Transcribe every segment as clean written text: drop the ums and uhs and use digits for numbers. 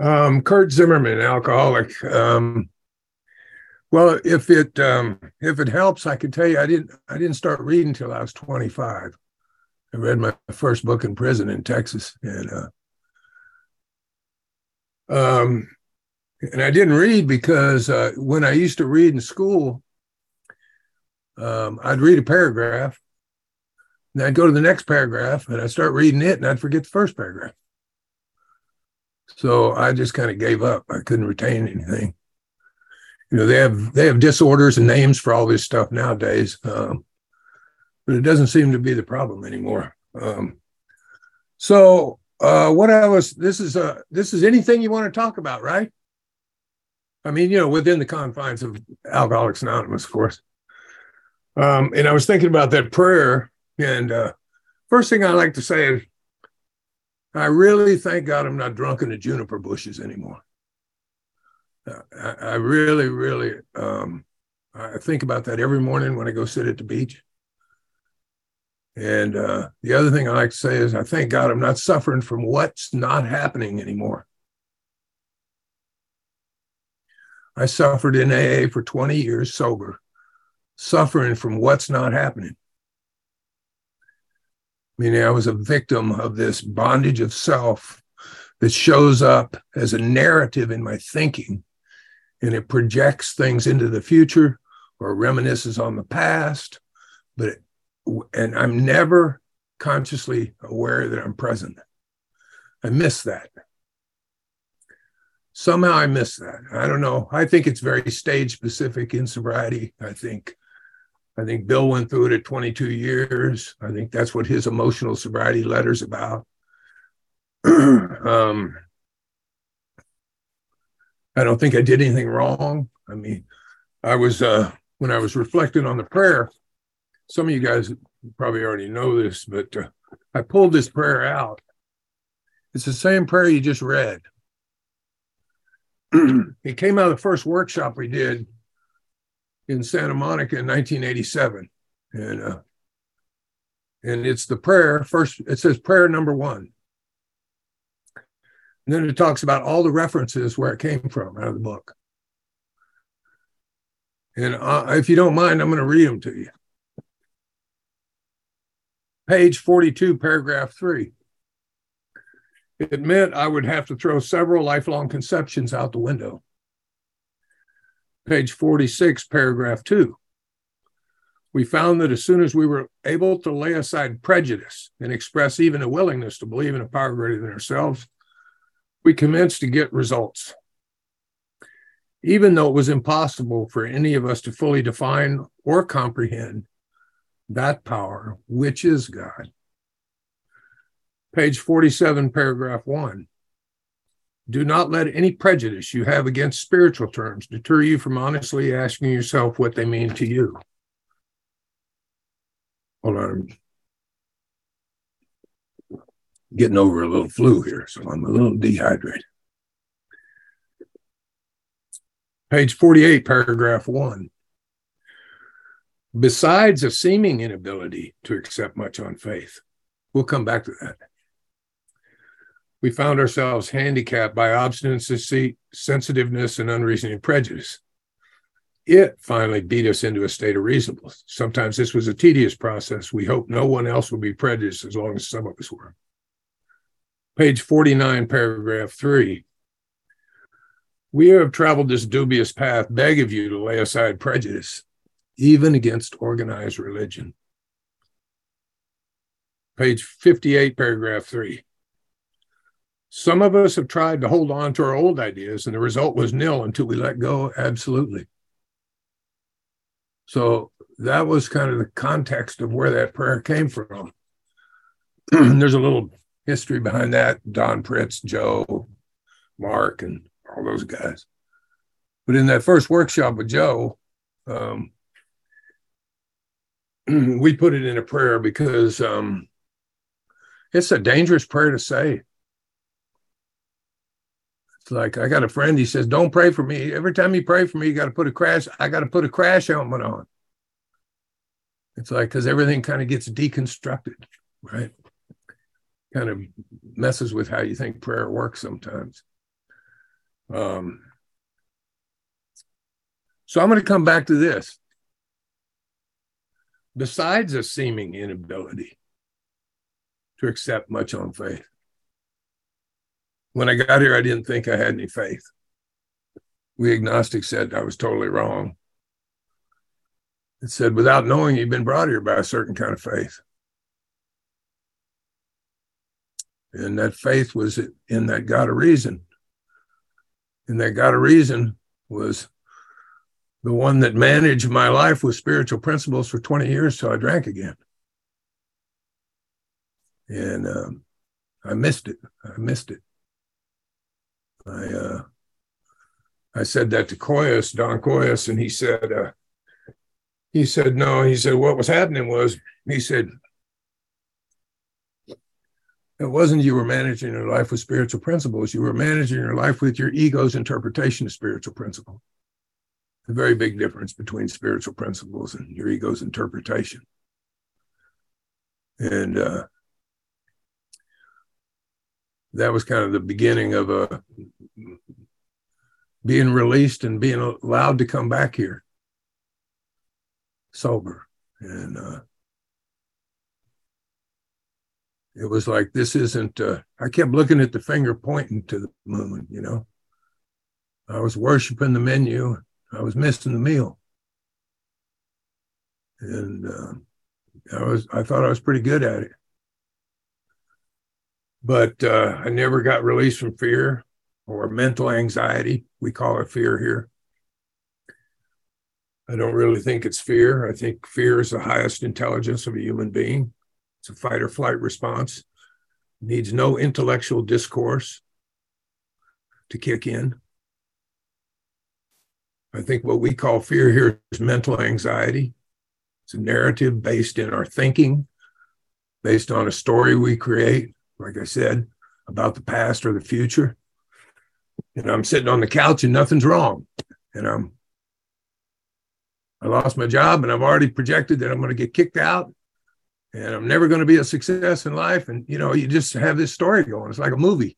Kurt Zimmerman, alcoholic. Well, if it helps, I can tell you I didn't start reading until I was 25. I read my first book in prison in Texas, um, and I didn't read because when I used to read in school, I'd read a paragraph, and I'd go to the next paragraph, and I'd start reading it, and I'd forget the first paragraph. So I just kind of gave up. I couldn't retain anything. They have disorders and names for all this stuff nowadays, but it doesn't seem to be the problem anymore. What I was this is anything you want to talk about, right? I mean, within the confines of Alcoholics Anonymous, of course. And I was thinking about that prayer, and first thing I like to say is, I really thank God I'm not drunk in the juniper bushes anymore. I really, really, I think about that every morning when I go sit at the beach. And the other thing I like to say is, I thank God I'm not suffering from what's not happening anymore. I suffered in AA for 20 years sober, suffering from what's not happening. Meaning I was a victim of this bondage of self that shows up as a narrative in my thinking, and it projects things into the future or reminisces on the past, and I'm never consciously aware that I'm present. I miss that. Somehow I miss that. I don't know. I think it's very stage specific in sobriety. I think Bill went through it at 22 years. I think that's what his emotional sobriety letter's about. I don't think I did anything wrong. I mean, when I was reflecting on the prayer, some of you guys probably already know this, but I pulled this prayer out. It's the same prayer you just read. It came out of the first workshop we did in Santa Monica in 1987. And it's the prayer. First, it says prayer number 1. And then it talks about all the references where it came from out of the book. And if you don't mind, I'm going to read them to you. Page 42, paragraph 3. It meant I would have to throw several lifelong conceptions out the window. Page 46, paragraph 2. We found that as soon as we were able to lay aside prejudice and express even a willingness to believe in a power greater than ourselves, we commenced to get results. Even though it was impossible for any of us to fully define or comprehend that power, which is God. Page 47, paragraph 1. Do not let any prejudice you have against spiritual terms deter you from honestly asking yourself what they mean to you. Hold on. I'm getting over a little flu here, so I'm a little dehydrated. Page 48, paragraph 1. Besides a seeming inability to accept much on faith, we'll come back to that. We found ourselves handicapped by obstinacy, sensitiveness, and unreasoning prejudice. It finally beat us into a state of reasonableness. Sometimes this was a tedious process. We hope no one else will be prejudiced as long as some of us were. Page 49, paragraph 3. We have traveled this dubious path, beg of you to lay aside prejudice, even against organized religion. Page 58, paragraph 3. Some of us have tried to hold on to our old ideas, and the result was nil until we let go absolutely. So that was kind of the context of where that prayer came from. There's a little history behind that. Don Pritz, Joe, Mark, and all those guys. But in that first workshop with Joe, we put it in a prayer because it's a dangerous prayer to say. It's like, I got a friend, he says, don't pray for me. Every time you pray for me, I got to put a crash helmet on. It's like, because everything kind of gets deconstructed, right? Kind of messes with how you think prayer works sometimes. So I'm going to come back to this. Besides a seeming inability to accept much on faith, when I got here, I didn't think I had any faith. We agnostics said I was totally wrong. It said, without knowing, you've been brought here by a certain kind of faith. And that faith was in that God of reason. And that God of reason was the one that managed my life with spiritual principles for 20 years till I drank again. And I missed it. I said that to Koyas, Don Koyas, and he said, no. He said, what was happening was, he said, it wasn't you were managing your life with spiritual principles. You were managing your life with your ego's interpretation of spiritual principle. A very big difference between spiritual principles and your ego's interpretation. And that was kind of the beginning of being released and being allowed to come back here sober. And it was like, this isn't, I kept looking at the finger pointing to the moon, you know. I was worshiping the menu. I was missing the meal. And I thought I was pretty good at it. But I never got released from fear or mental anxiety. We call it fear here. I don't really think it's fear. I think fear is the highest intelligence of a human being. It's a fight or flight response. It needs no intellectual discourse to kick in. I think what we call fear here is mental anxiety. It's a narrative based in our thinking, based on a story we create, like I said, about the past or the future. And I'm sitting on the couch and nothing's wrong. And I lost my job and I've already projected that I'm going to get kicked out and I'm never going to be a success in life. And, you know, you just have this story going. It's like a movie.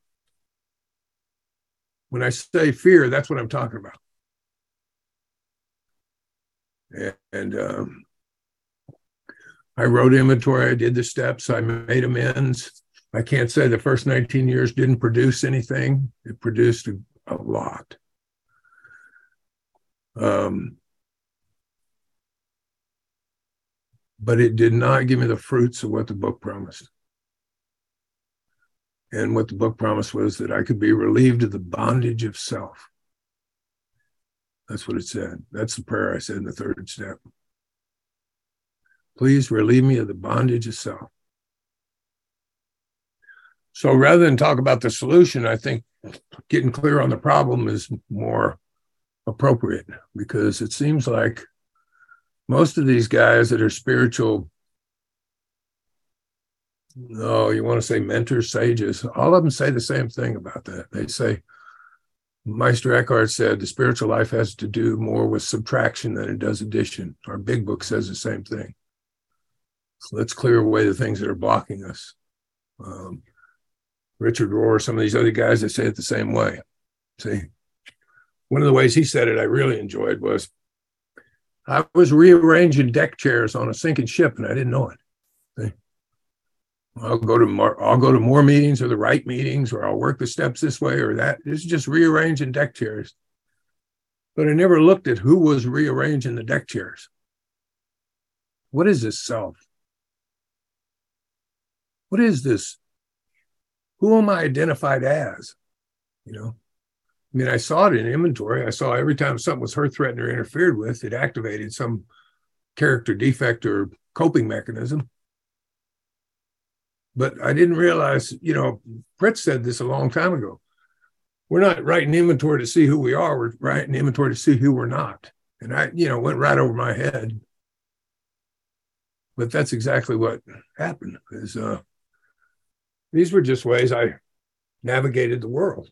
When I say fear, that's what I'm talking about. And I wrote inventory. I did the steps. I made amends. I can't say the first 19 years didn't produce anything. It produced a lot. But it did not give me the fruits of what the book promised. And what the book promised was that I could be relieved of the bondage of self. That's what it said. That's the prayer I said in the third step. Please relieve me of the bondage of self. So rather than talk about the solution, I think getting clear on the problem is more appropriate, because it seems like most of these guys that are spiritual, you want to say mentors, sages, all of them say the same thing about that. They say, Meister Eckhart said, the spiritual life has to do more with subtraction than it does addition. Our big book says the same thing. So let's clear away the things that are blocking us. Richard Rohr, some of these other guys that say it the same way. See, one of the ways he said it I really enjoyed was, I was rearranging deck chairs on a sinking ship and I didn't know it. See? I'll go to more meetings, or the right meetings, or I'll work the steps this way or that. It's just rearranging deck chairs. But I never looked at who was rearranging the deck chairs. What is this self? What is this? Who am I identified as? You know, I mean, I saw it in inventory. I saw every time something was hurt, threatened, or interfered with, it activated some character defect or coping mechanism. But I didn't realize, you know, Fritz said this a long time ago. We're not writing inventory to see who we are. We're writing inventory to see who we're not. And I, went right over my head. But that's exactly what happened. Is these were just ways I navigated the world.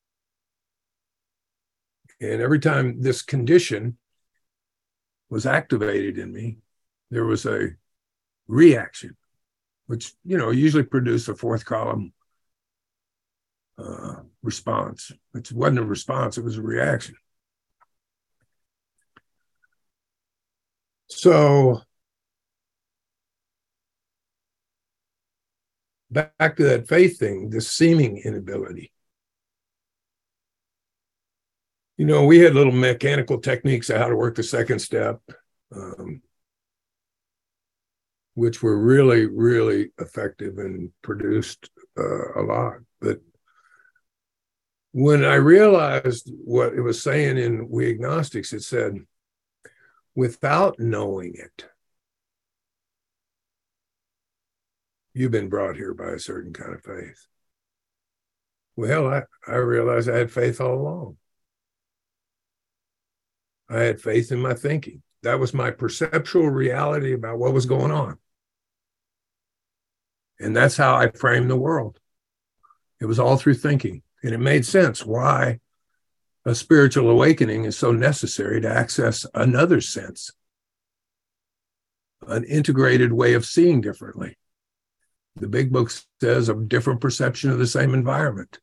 And every time this condition was activated in me, there was a reaction, which, usually produced a fourth column response. It wasn't a response, it was a reaction. So back to that faith thing, the seeming inability. You know, we had little mechanical techniques of how to work the second step, which were really, really effective and produced a lot. But when I realized what it was saying in We Agnostics, it said, without knowing it, you've been brought here by a certain kind of faith. Well, I realized I had faith all along. I had faith in my thinking. That was my perceptual reality about what was going on. And that's how I framed the world. It was all through thinking. And it made sense why a spiritual awakening is so necessary to access another sense, an integrated way of seeing differently. The big book says a different perception of the same environment.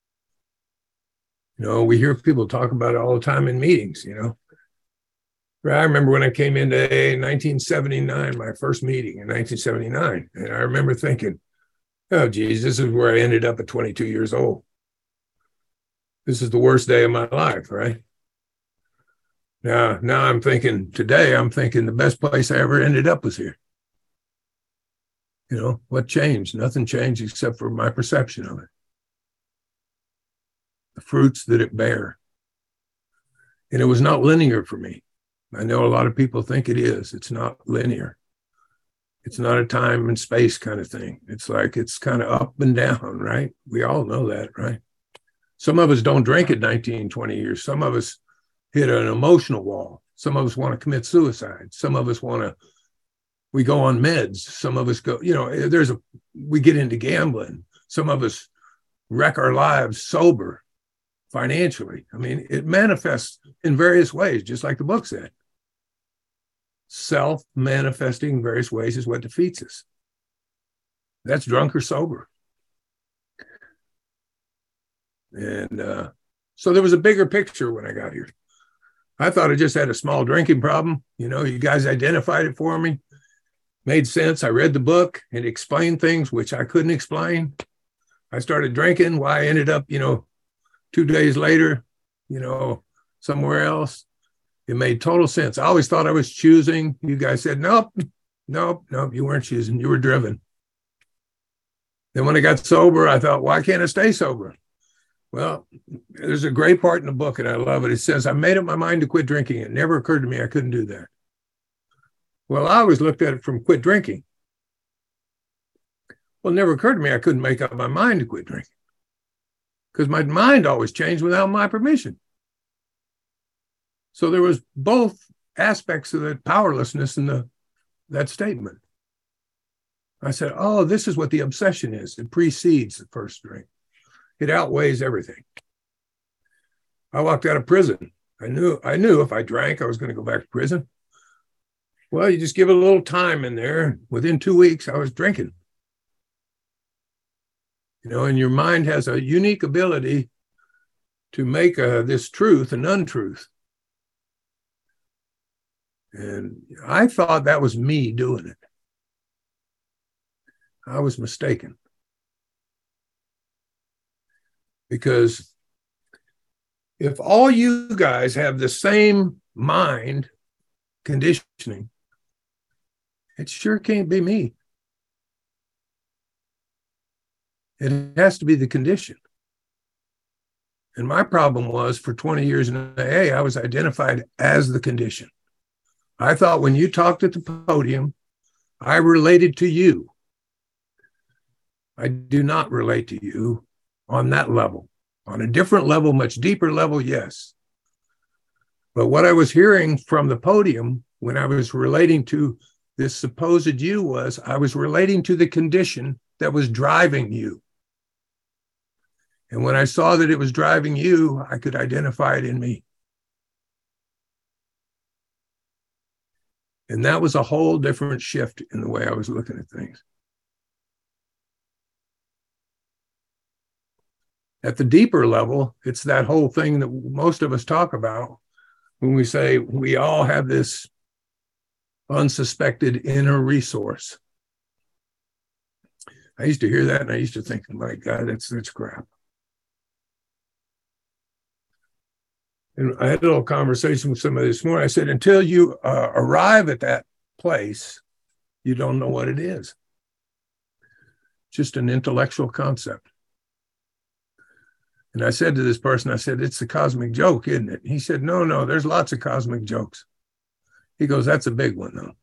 You know, we hear people talk about it all the time in meetings, you know. I remember when I came into AA in 1979, my first meeting in 1979, and I remember thinking, oh, geez, this is where I ended up at 22 years old. This is the worst day of my life, right? Now I'm thinking, today I'm thinking the best place I ever ended up was here. You know, what changed? Nothing changed except for my perception of it. The fruits that it bare. And it was not linear for me. I know a lot of people think it is. It's not linear. It's not a time and space kind of thing. It's like it's kind of up and down, right? We all know that, right? Some of us don't drink at 19, 20 years. Some of us hit an emotional wall. Some of us want to commit suicide. Some of us we go on meds. Some of us go, you know, we get into gambling. Some of us wreck our lives sober, financially. I mean, it manifests in various ways, just like the book said. Self-manifesting in various ways is what defeats us. That's drunk or sober. And so there was a bigger picture when I got here. I thought I just had a small drinking problem. You know, you guys identified it for me. Made sense. I read the book and explained things which I couldn't explain. I started drinking. Why I ended up, 2 days later, somewhere else. It made total sense. I always thought I was choosing. You guys said, nope, you weren't choosing. You were driven. Then when I got sober, I thought, why can't I stay sober? Well, there's a great part in the book, and I love it. It says, I made up my mind to quit drinking. It never occurred to me I couldn't do that. Well, I always looked at it from quit drinking. Well, it never occurred to me I couldn't make up my mind to quit drinking, because my mind always changed without my permission. So there was both aspects of the powerlessness in that statement. I said, oh, this is what the obsession is. It precedes the first drink. It outweighs everything. I walked out of prison. I knew if I drank, I was going to go back to prison. Well, you just give it a little time in there. Within 2 weeks, I was drinking. And your mind has a unique ability to make this truth an untruth. And I thought that was me doing it. I was mistaken. Because if all you guys have the same mind conditioning, it sure can't be me. It has to be the condition. And my problem was, for 20 years in AA, I was identified as the condition. I thought when you talked at the podium, I related to you. I do not relate to you on that level. On a different level, much deeper level, yes. But what I was hearing from the podium when I was relating to this supposed you was, I was relating to the condition that was driving you. And when I saw that it was driving you, I could identify it in me. And that was a whole different shift in the way I was looking at things. At the deeper level, it's that whole thing that most of us talk about when we say we all have this unsuspected inner resource. I used to hear that and I used to think, my God, that's crap. And I had a little conversation with somebody this morning. I said, until you arrive at that place, you don't know what it is. Just an intellectual concept. And I said to this person, I said, it's the cosmic joke, isn't it? He said, no, there's lots of cosmic jokes. He goes, that's a big one, though.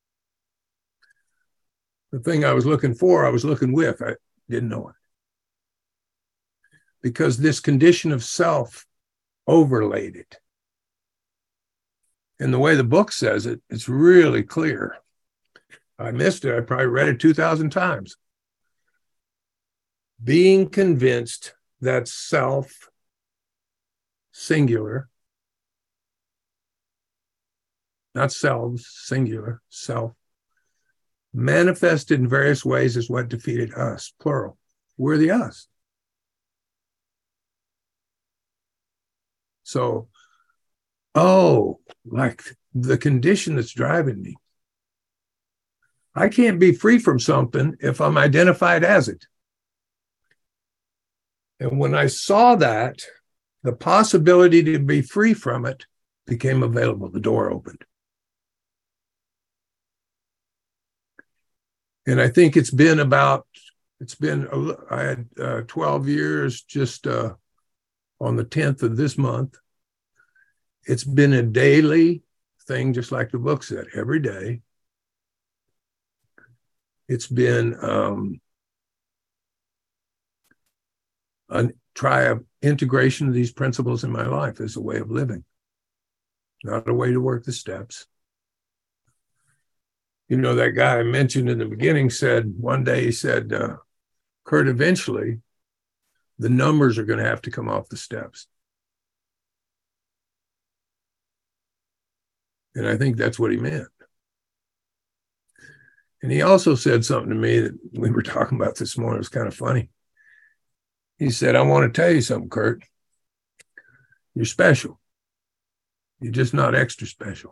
The thing I was looking for, I was looking with. I didn't know it. Because this condition of self overlaid it. And the way the book says it, it's really clear. I missed it. I probably read it 2,000 times. Being convinced that self, singular, not selves, singular, self, manifested in various ways is what defeated us, plural. We're the us. So, like the condition that's driving me. I can't be free from something if I'm identified as it. And when I saw that, the possibility to be free from it became available. The door opened. And I think I had 12 years just on the 10th of this month. It's been a daily thing, just like the book said, every day. It's been integration of these principles in my life as a way of living, not a way to work the steps. You know, that guy I mentioned in the beginning said, one day he said, Kurt, eventually the numbers are going to have to come off the steps. And I think that's what he meant. And he also said something to me that we were talking about this morning. It was kind of funny. He said, I want to tell you something, Kurt. You're special. You're just not extra special.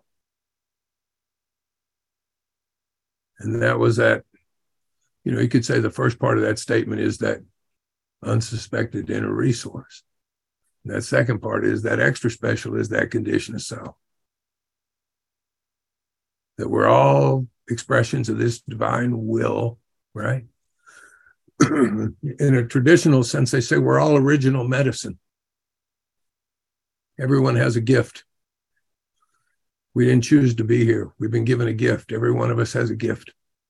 And that was that, you know, you could say the first part of that statement is that unsuspected inner resource. And that second part is that extra special is that condition of self. That we're all expressions of this divine will, right? In a traditional sense, they say we're all original medicine. Everyone has a gift. We didn't choose to be here. We've been given a gift. Every one of us has a gift.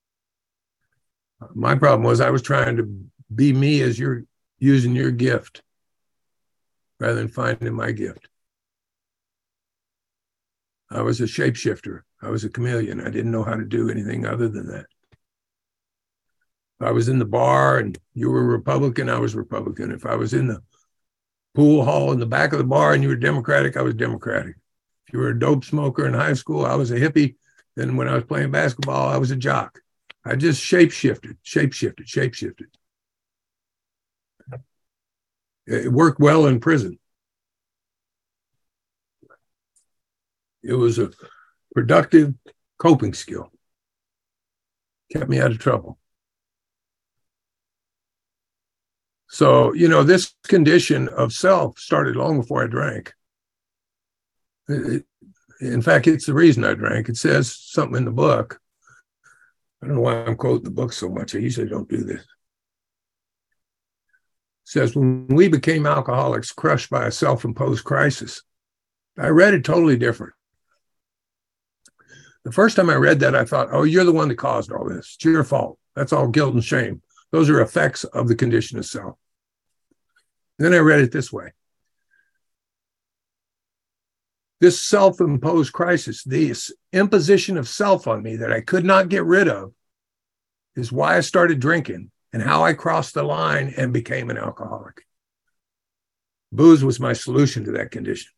My problem was I was trying to be me as you're using your gift rather than finding my gift. I was a shapeshifter. I was a chameleon. I didn't know how to do anything other than that. If I was in the bar and you were Republican, I was Republican. If I was in the pool hall in the back of the bar and you were Democratic, I was Democratic. If you were a dope smoker in high school, I was a hippie. Then when I was playing basketball, I was a jock. I just shapeshifted. It worked well in prison. It was a productive coping skill. Kept me out of trouble. So, you know, this condition of self started long before I drank. In fact, it's the reason I drank. It says something in the book. I don't know why I'm quoting the book so much. I usually don't do this. It says, when we became alcoholics crushed by a self-imposed crisis, I read it totally different. The first time I read that, I thought, oh, you're the one that caused all this. It's your fault. That's all guilt and shame. Those are effects of the condition of self. Then I read it this way. This self-imposed crisis, this imposition of self on me that I could not get rid of, is why I started drinking and how I crossed the line and became an alcoholic. Booze was my solution to that condition.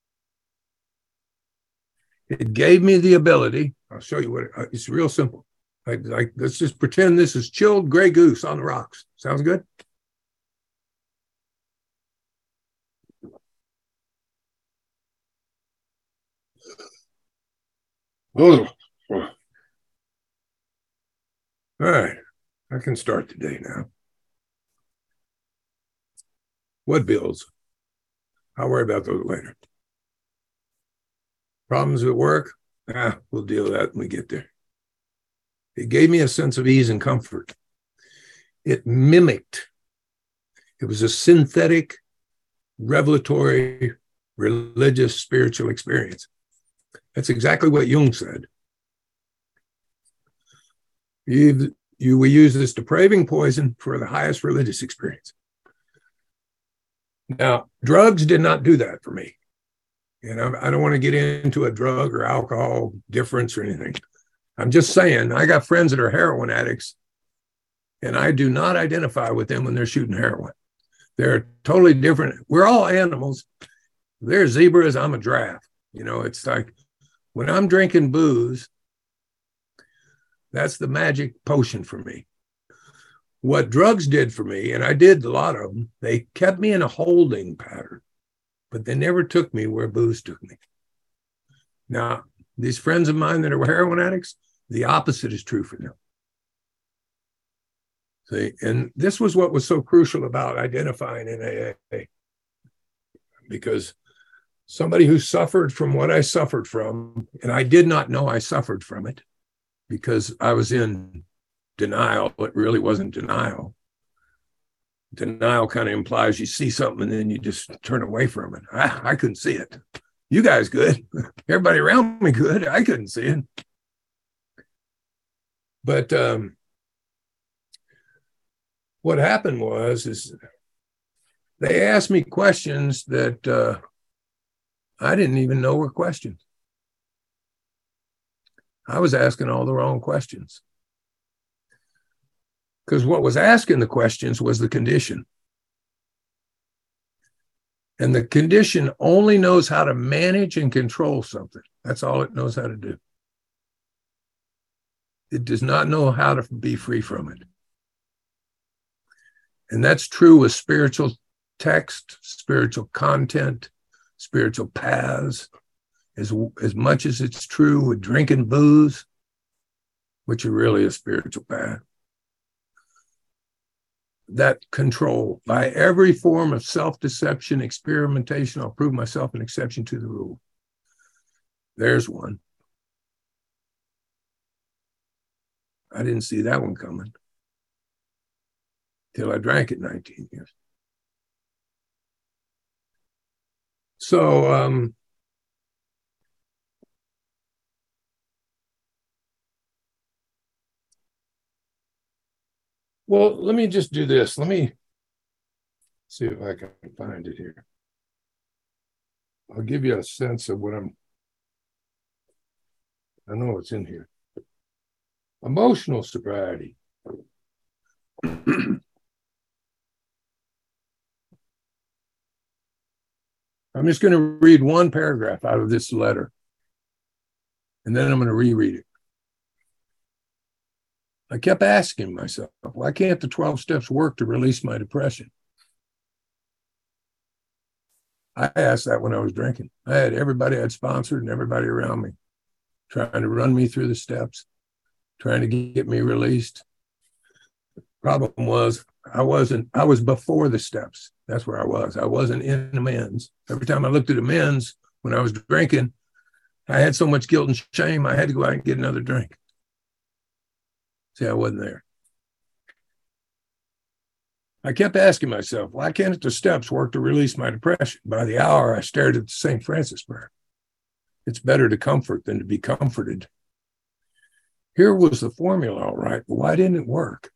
It gave me the ability, I'll show you what, it's real simple. Like, let's just pretend this is chilled Grey Goose on the rocks. Sounds good? Oh, all right. I can start today now. What bills? I'll worry about those later. Problems at work? We'll deal with that when we get there. It gave me a sense of ease and comfort. It mimicked. It was a synthetic, revelatory, religious, spiritual experience. That's exactly what Jung said. We use this depraving poison for the highest religious experience. Now, drugs did not do that for me. And I don't want to get into a drug or alcohol difference or anything. I'm just saying, I got friends that are heroin addicts, and I do not identify with them when they're shooting heroin. They're totally different. We're all animals. They're zebras, I'm a giraffe. You know, it's like when I'm drinking booze, that's the magic potion for me. What drugs did for me, and I did a lot of them, they kept me in a holding pattern, but they never took me where booze took me. Now, these friends of mine that are heroin addicts, the opposite is true for them. See, and this was what was so crucial about identifying in AA, because somebody who suffered from what I suffered from, and I did not know I suffered from it because I was in denial. It really wasn't denial. Denial kind of implies you see something and then you just turn away from it. I couldn't see it. You guys could. Everybody around me could. I couldn't see it. But what happened is they asked me questions that I didn't even know were questions. I was asking all the wrong questions. Because what was asking the questions was the condition. And the condition only knows how to manage and control something. That's all it knows how to do. It does not know how to be free from it. And that's true with spiritual text, spiritual content, spiritual paths, as much as it's true with drinking booze, which are really a spiritual path. That control by every form of self-deception, experimentation, I'll prove myself an exception to the rule. There's one. I didn't see that one coming till I drank it 19 years. So, well, let me just do this. Let me see if I can find it here. I'll give you a sense of what I know it's in here. Emotional sobriety. I'm just going to read one paragraph out of this letter, and then I'm going to reread it. I kept asking myself, why can't the 12 steps work to release my depression? I asked that when I was drinking. I had everybody I'd sponsored and everybody around me trying to run me through the steps, trying to get me released. Problem was, I was before the steps. That's where I was. I wasn't in amends. Every time I looked at amends when I was drinking, I had so much guilt and shame, I had to go out and get another drink. See, I wasn't there. I kept asking myself, why can't the steps work to release my depression? By the hour, I stared at the St. Francis prayer. It's better to comfort than to be comforted. Here was the formula, all right, but why didn't it work?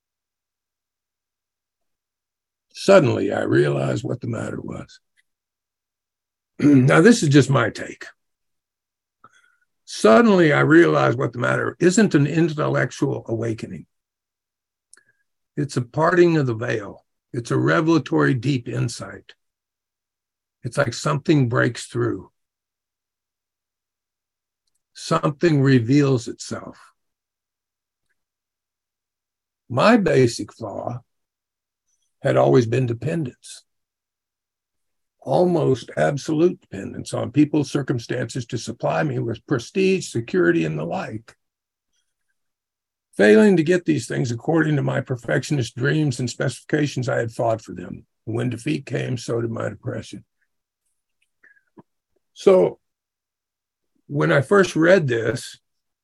Suddenly, I realized what the matter was. Now, this is just my take. Suddenly, I realized what the matter isn't an intellectual awakening. It's a parting of the veil. It's a revelatory deep insight. It's like something breaks through. Something reveals itself. My basic flaw had always been dependence. almost absolute dependence on people, circumstances to supply me with prestige, security, and the like. Failing to get these things according to my perfectionist dreams and specifications, I had fought for them. When defeat came, so did my depression. So when I first read this,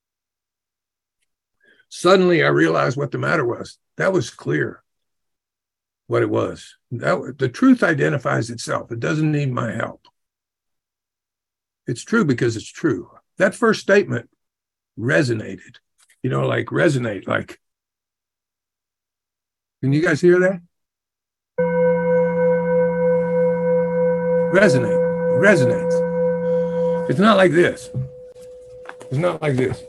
suddenly I realized what the matter was. That was clear what it was. The truth identifies itself. It doesn't need my help. It's true because it's true. That first statement resonated. Like resonate, like, can you guys hear that? Resonates. It's not like this. It's not like this.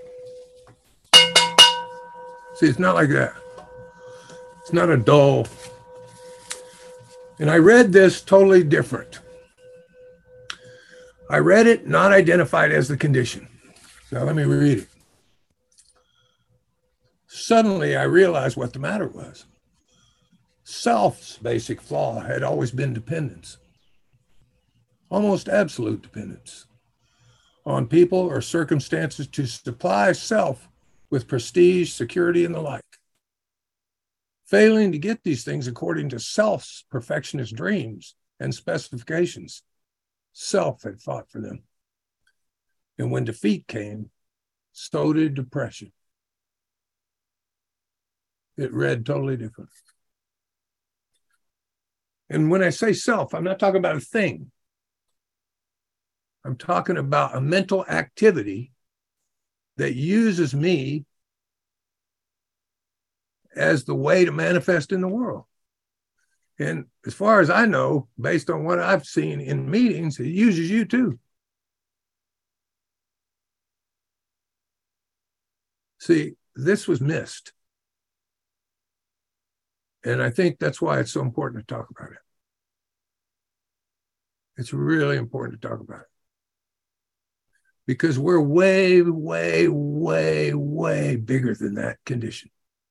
See, it's not like that. It's not a dull. And I read this totally different. I read it not identified as the condition. Now let me read it. Suddenly, I realized what the matter was. Self's basic flaw had always been dependence, almost absolute dependence on people or circumstances to supply self with prestige, security, and the like. Failing to get these things according to self's perfectionist dreams and specifications, self had fought for them. And when defeat came, so did depression. It read totally different. And when I say self, I'm not talking about a thing. I'm talking about a mental activity that uses me as the way to manifest in the world. And as far as I know, based on what I've seen in meetings, it uses you too. See, this was missed. And I think that's why it's so important to talk about it. It's really important to talk about it. Because we're way, way, way, way bigger than that condition.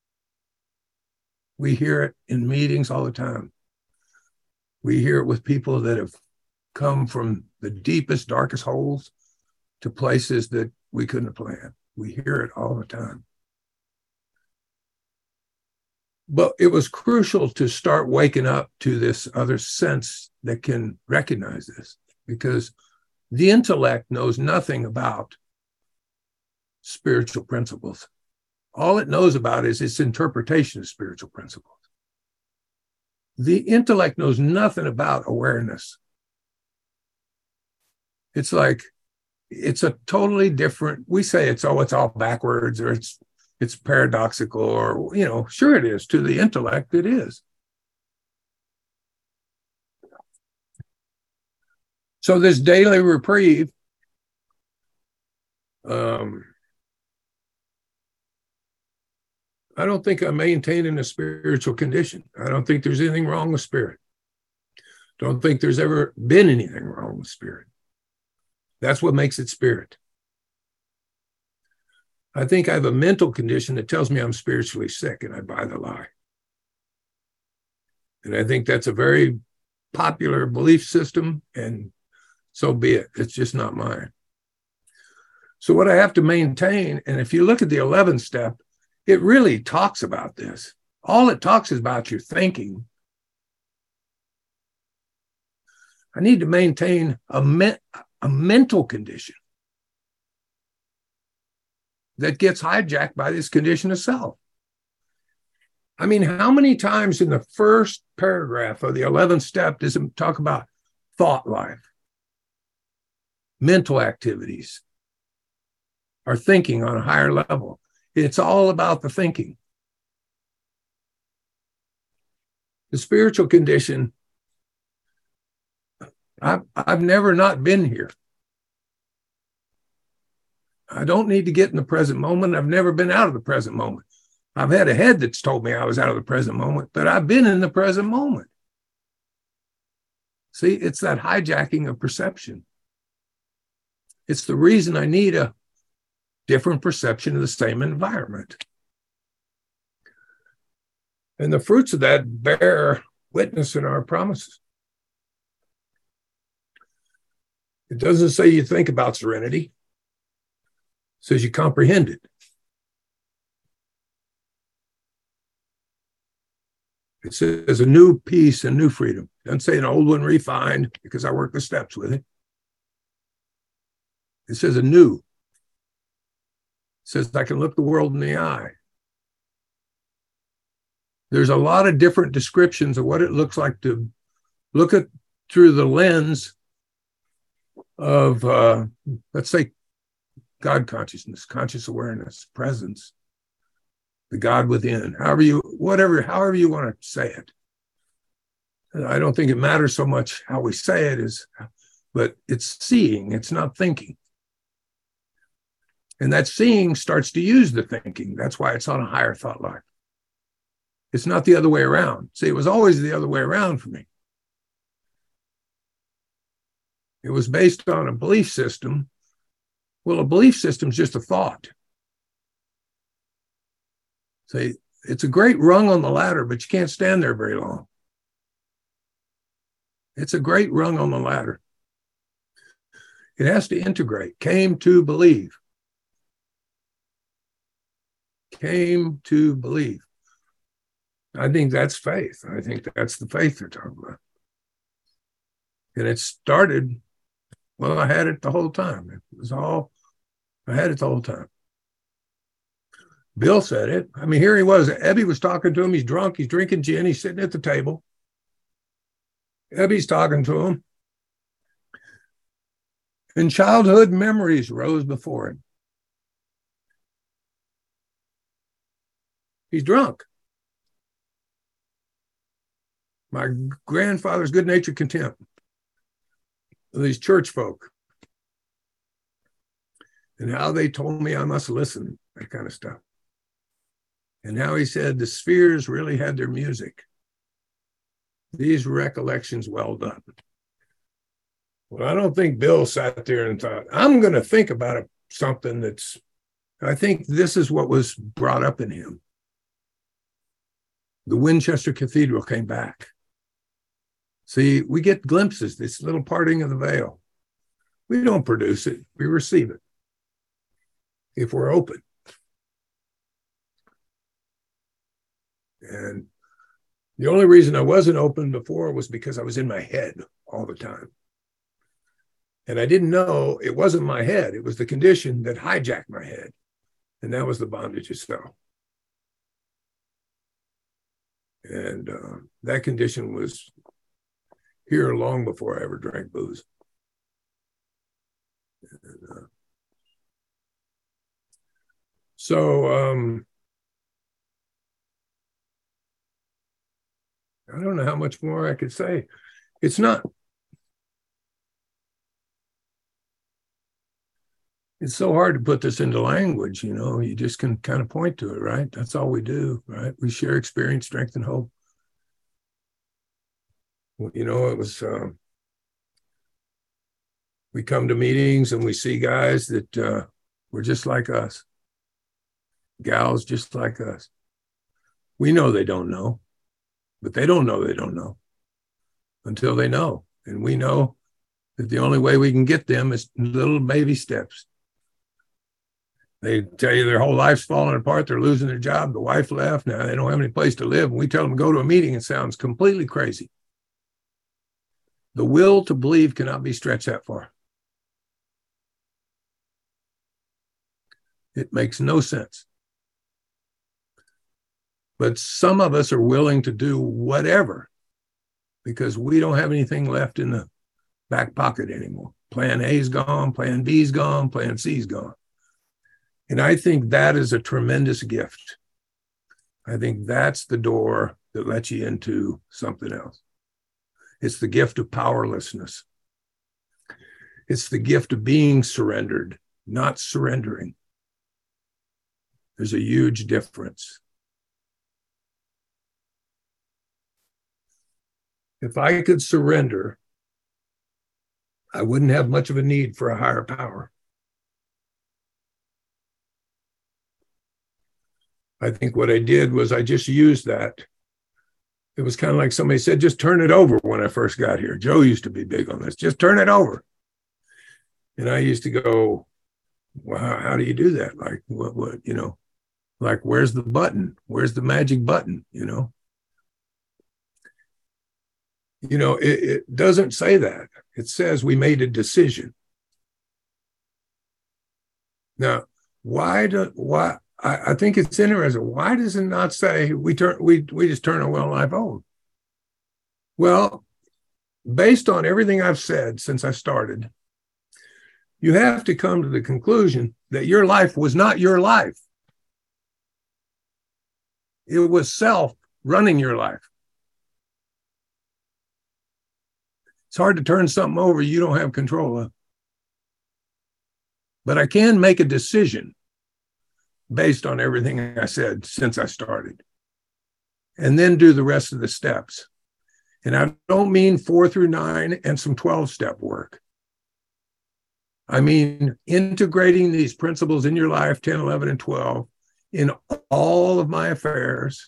We hear it in meetings all the time. We hear it with people that have come from the deepest, darkest holes to places that we couldn't have planned. We hear it all the time. But it was crucial to start waking up to this other sense that can recognize this, because the intellect knows nothing about spiritual principles. All it knows about is its interpretation of spiritual principles. The intellect knows nothing about awareness. It's like, it's a totally different, we say it's all backwards, or it's paradoxical, or, sure it is. To the intellect, it is. So this daily reprieve, I don't think I'm maintaining a spiritual condition. I don't think there's anything wrong with spirit. Don't think there's ever been anything wrong with spirit. That's what makes it spirit. I think I have a mental condition that tells me I'm spiritually sick, and I buy the lie. And I think that's a very popular belief system, and so be it. It's just not mine. So what I have to maintain, and if you look at the 11th step, it really talks about this. All it talks is about your thinking. I need to maintain a mental condition that gets hijacked by this condition of self. I mean, how many times in the first paragraph of the 11th step does it talk about thought life, mental activities, or thinking on a higher level? It's all about the thinking. The spiritual condition, I've never not been here. I don't need to get in the present moment. I've never been out of the present moment. I've had a head that's told me I was out of the present moment, but I've been in the present moment. See, it's that hijacking of perception. It's the reason I need a different perception of the same environment. And the fruits of that bear witness in our promises. It doesn't say you think about serenity. It says you comprehend it. It says a new peace and new freedom. It doesn't say an old one refined, because I work the steps with it. It says a new. It says I can look the world in the eye. There's a lot of different descriptions of what it looks like to look at through the lens of, let's say, God consciousness, conscious awareness, presence, the God within, however you want to say it. And I don't think it matters so much how we say it but it's seeing, it's not thinking. And that seeing starts to use the thinking. That's why it's on a higher thought life. It's not the other way around. See, it was always the other way around for me. It was based on a belief system. Well, a belief system is just a thought. See, it's a great rung on the ladder, but you can't stand there very long. It's a great rung on the ladder. It has to integrate. Came to believe. Came to believe. I think that's faith. I think that's the faith they're talking about. And it started, well, I had it the whole time. I had it the whole time. Bill said it. I mean, here he was. Ebby was talking to him. He's drunk. He's drinking gin. He's sitting at the table. Ebby's talking to him. And childhood memories rose before him. He's drunk. My grandfather's good-natured contempt of these church folk and how they told me I must listen, that kind of stuff. And how he said the spheres really had their music. These recollections welled up. Well, I don't think Bill sat there and thought, I'm going to think about something I think this is what was brought up in him. The Winchester Cathedral came back. See, we get glimpses, this little parting of the veil. We don't produce it, we receive it. If we're open. And the only reason I wasn't open before was because I was in my head all the time. And I didn't know it wasn't my head. It was the condition that hijacked my head. And that was the bondage itself. And that condition was here long before I ever drank booze. And, I don't know how much more I could say. It's so hard to put this into language, you just can kind of point to it, right? That's all we do, right? We share experience, strength, and hope. It was, we come to meetings and we see guys that were just like us, gals just like us. We know they don't know, but they don't know they don't know until they know. And we know that the only way we can get them is little baby steps. They tell you their whole life's falling apart. They're losing their job. The wife left. Now they don't have any place to live. And we tell them to go to a meeting. It sounds completely crazy. The will to believe cannot be stretched that far. It makes no sense. But some of us are willing to do whatever because we don't have anything left in the back pocket anymore. Plan A's gone, plan B's gone, plan C's gone. And I think that is a tremendous gift. I think that's the door that lets you into something else. It's the gift of powerlessness. It's the gift of being surrendered, not surrendering. There's a huge difference. If I could surrender, I wouldn't have much of a need for a higher power. I think what I did was I just used that. It was kind of like somebody said, just turn it over when I first got here. Joe used to be big on this. Just turn it over. And I used to go, well, how do you do that? Like, like, where's the button? Where's the magic button? It doesn't say that. It says we made a decision. Now, I think it's interesting. Why does it not say we just turn a well life on? Well, based on everything I've said since I started, you have to come to the conclusion that your life was not your life. It was self running your life. It's hard to turn something over you don't have control of. But I can make a decision based on everything I said since I started, and then do the rest of the steps. And I don't mean 4 through 9 and some 12-step work. I mean integrating these principles in your life, 10, 11, and 12, in all of my affairs,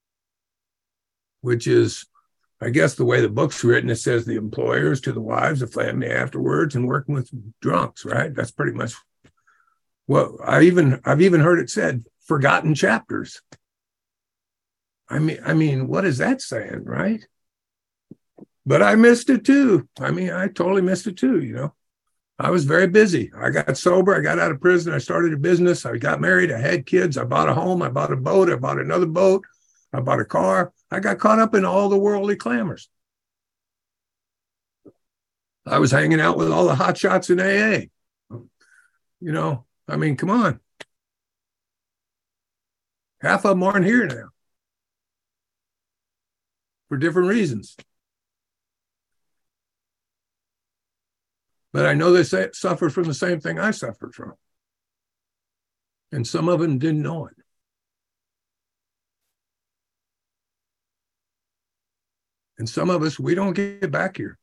which is, I guess, the way the book's written. It says the employers to the wives, the family afterwards, and working with drunks, right? That's pretty much what I've even heard it said, forgotten chapters. I mean, what is that saying, right? But I missed it too. I totally missed it too, I was very busy. I got sober. I got out of prison. I started a business. I got married. I had kids. I bought a home. I bought a boat. I bought another boat. I bought a car. I got caught up in all the worldly clamors. I was hanging out with all the hot shots in AA. Come on. Half of them aren't here now for different reasons. But I know they suffered from the same thing I suffered from. And some of them didn't know it. And some of us, we don't get back here.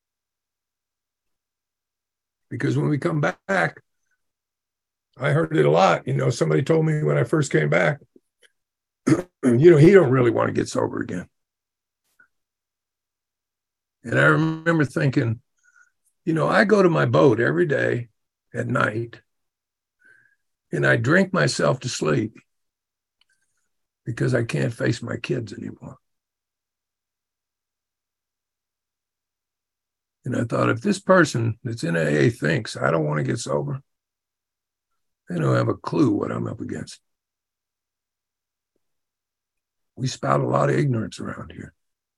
Because when we come back, I heard it a lot. Somebody told me when I first came back, he don't really want to get sober again. And I remember thinking, I go to my boat every day at night and I drink myself to sleep because I can't face my kids anymore. And I thought, if this person that's in AA thinks I don't want to get sober, they don't have a clue what I'm up against. We spout a lot of ignorance around here.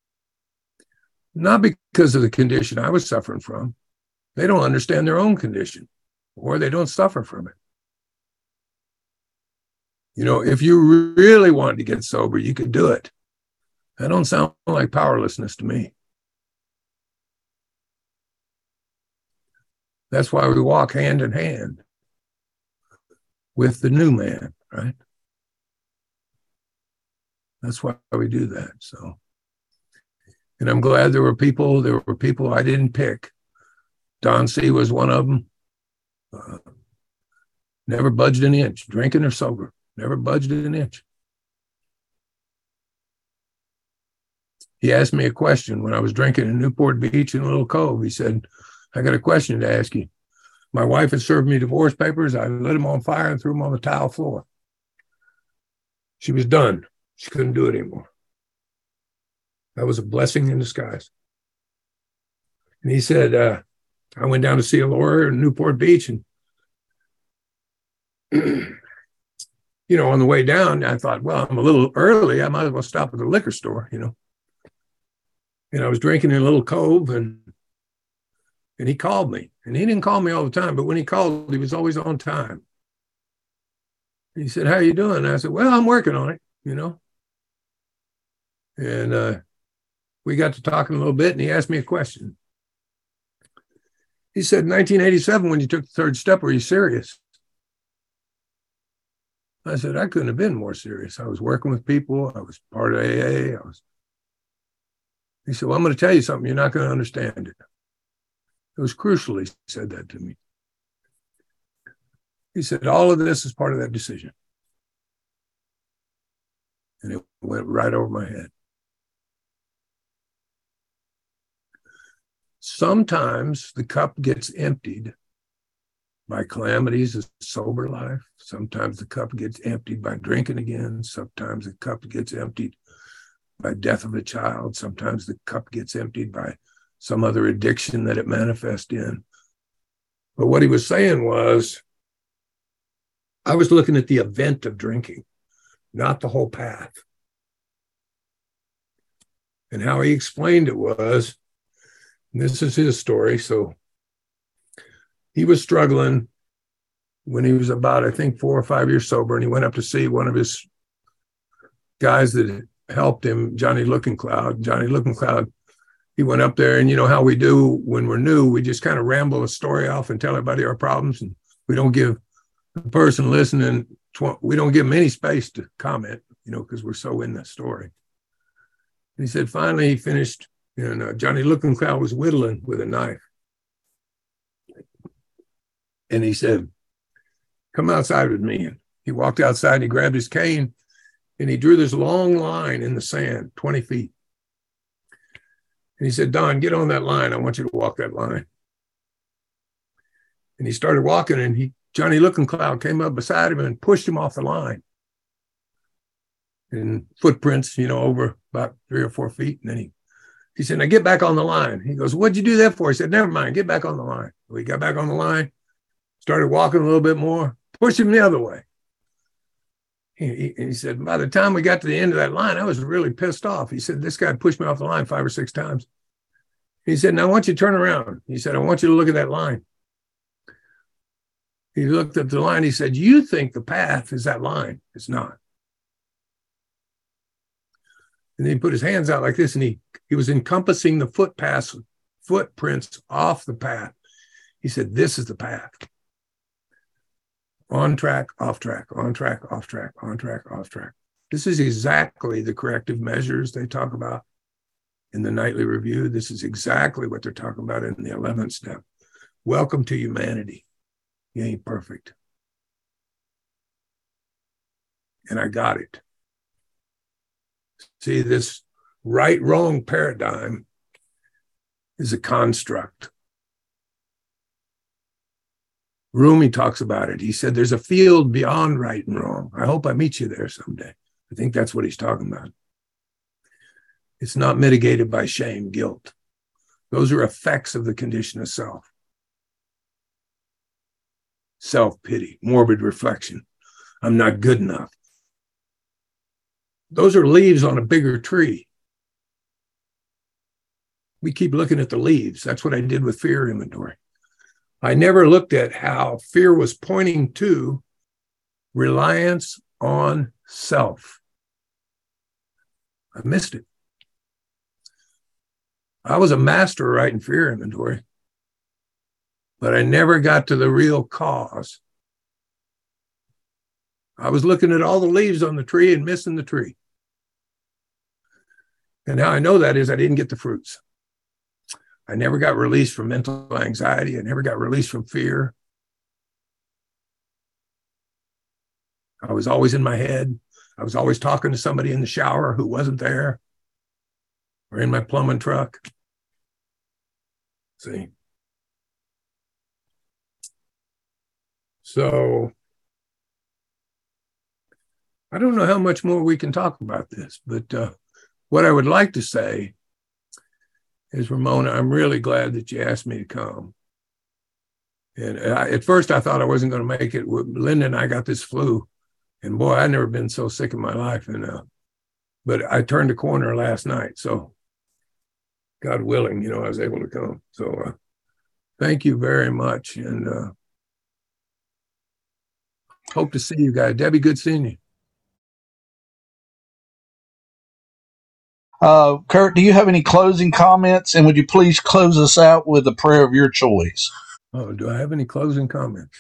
Not because of the condition I was suffering from. They don't understand their own condition, or they don't suffer from it. If you really wanted to get sober, you could do it. That don't sound like powerlessness to me. That's why we walk hand in hand with the new man, right? That's why we do that. So, and I'm glad there were people I didn't pick. Don C. was one of them. Never budged an inch, drinking or sober. Never budged an inch. He asked me a question when I was drinking in Newport Beach in a Little Cove. He said, I got a question to ask you. My wife had served me divorce papers. I lit them on fire and threw them on the tile floor. She was done. She couldn't do it anymore. That was a blessing in disguise. And he said, I went down to see a lawyer in Newport Beach, and on the way down, I thought, well, I'm a little early. I might as well stop at the liquor store, And I was drinking in a Little Cove, and he called me. And he didn't call me all the time, but when he called, he was always on time. He said, how you doing? And I said, well, I'm working on it, And we got to talking a little bit, and he asked me a question. He said, in 1987, when you took the third step, were you serious? I said, I couldn't have been more serious. I was working with people. I was part of AA. He said, well, I'm going to tell you something. You're not going to understand it. It was crucial he said that to me. He said, all of this is part of that decision. And it went right over my head. Sometimes the cup gets emptied by calamities of sober life. Sometimes the cup gets emptied by drinking again. Sometimes the cup gets emptied by death of a child. Sometimes the cup gets emptied by some other addiction that it manifests in. But what he was saying was, I was looking at the event of drinking, not the whole path. And how he explained it was, this is his story. So he was struggling when he was about, I think, 4 or 5 years sober, and he went up to see one of his guys that helped him, Johnny Looking Cloud. Johnny Looking Cloud, he went up there, and you know how we do when we're new, we just kind of ramble a story off and tell everybody our problems, and we don't give the person listening, we don't give them any space to comment, you know, because we're so in the story. And he said, finally, he finished, and Johnny Looking Cloud was whittling with a knife. And he said, come outside with me. And he walked outside, and he grabbed his cane, and he drew this long line in the sand, 20 feet. And he said, Don, get on that line. I want you to walk that line. And he started walking, and Johnny Looking Cloud came up beside him and pushed him off the line. And footprints, you know, over about 3 or 4 feet. And then he said, now get back on the line. He goes, what'd you do that for? He said, never mind, get back on the line. So he got back on the line, started walking a little bit more, pushed him the other way. He said, by the time we got to the end of that line, I was really pissed off. He said, this guy pushed me off the line 5 or 6 times. He said, now I want you to turn around. He said, I want you to look at that line. He looked at the line. He said, you think the path is that line. It's not. And then he put his hands out like this, and he was encompassing the footprints off the path. He said, this is the path. On track, off track, on track, off track, on track, off track. This is exactly the corrective measures they talk about in the nightly review. This is exactly what they're talking about in the 11th step. Welcome to humanity. You ain't perfect. And I got it. See, this right-wrong paradigm is a construct. Rumi talks about it. He said, there's a field beyond right and wrong. I hope I meet you there someday. I think that's what he's talking about. It's not mitigated by shame, guilt. Those are effects of the condition of self. Self-pity, morbid reflection. I'm not good enough. Those are leaves on a bigger tree. We keep looking at the leaves. That's what I did with fear inventory. I never looked at how fear was pointing to reliance on self. I missed it. I was a master writing fear inventory, but I never got to the real cause. I was looking at all the leaves on the tree and missing the tree. And how I know that is I didn't get the fruits. I never got released from mental anxiety. I never got released from fear. I was always in my head. I was always talking to somebody in the shower who wasn't there, or in my plumbing truck. See? So I don't know how much more we can talk about this, but what I would like to say is, Ramona, I'm really glad that you asked me to come. And at first I thought I wasn't going to make it. Linda and I got this flu, and boy, I've never been so sick in my life. And but I turned a corner last night, so God willing, I was able to come. So thank you very much, and hope to see you guys. Debbie, good seeing you. Kurt, do you have any closing comments? And would you please close us out with a prayer of your choice? Oh, do I have any closing comments?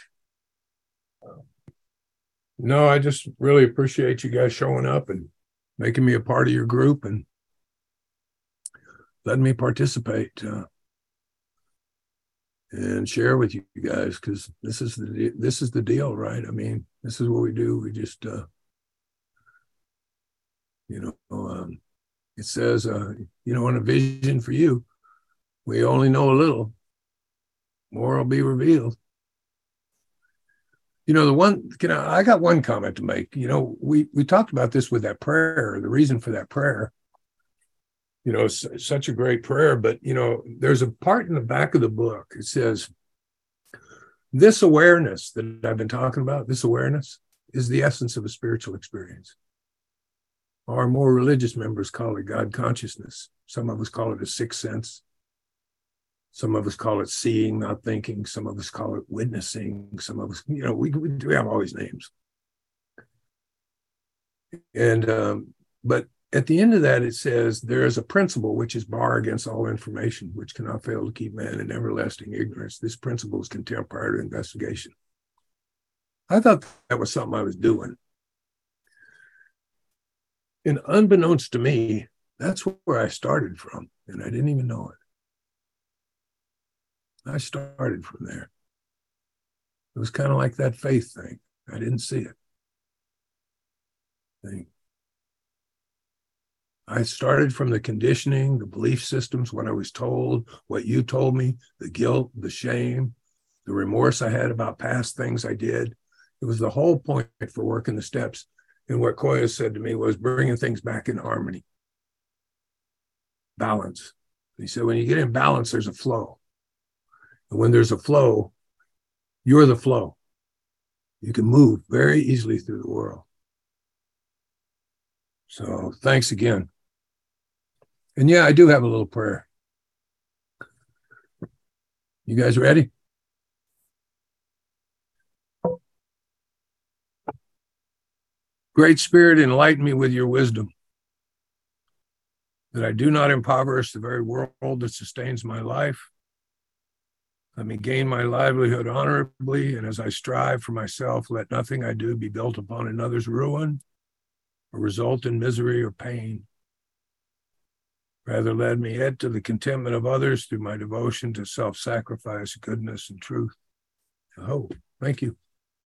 No, I just really appreciate you guys showing up and making me a part of your group and letting me participate and share with you guys, because this is the deal, right? I mean, this is what we do. We just, it says, in a vision for you, we only know a little. More will be revealed. I got one comment to make. We talked about this with that prayer, the reason for that prayer. It's such a great prayer, but, there's a part in the back of the book. It says, this awareness that I've been talking about, this awareness is the essence of a spiritual experience. Our more religious members call it God consciousness. Some of us call it a sixth sense. Some of us call it seeing, not thinking. Some of us call it witnessing. Some of us, we have all these names. And, but at the end of that, it says, there is a principle which is bar against all information, which cannot fail to keep man in everlasting ignorance. This principle is contempt prior to investigation. I thought that was something I was doing. And unbeknownst to me, that's where I started from, and I didn't even know it. I started from there. It was kind of like that faith thing. I didn't see it. I started from the conditioning, the belief systems, what I was told, what you told me, the guilt, the shame, the remorse I had about past things I did. It was the whole point for working the steps. And what Koya said to me was bringing things back in harmony, balance. He said, when you get in balance, there's a flow. And when there's a flow, you're the flow. You can move very easily through the world. So thanks again. And yeah, I do have a little prayer. You guys ready? Great Spirit, enlighten me with your wisdom, that I do not impoverish the very world that sustains my life. Let me gain my livelihood honorably, and as I strive for myself, let nothing I do be built upon another's ruin or result in misery or pain. Rather, let me add to the contentment of others through my devotion to self-sacrifice, goodness, and truth. Oh, thank you.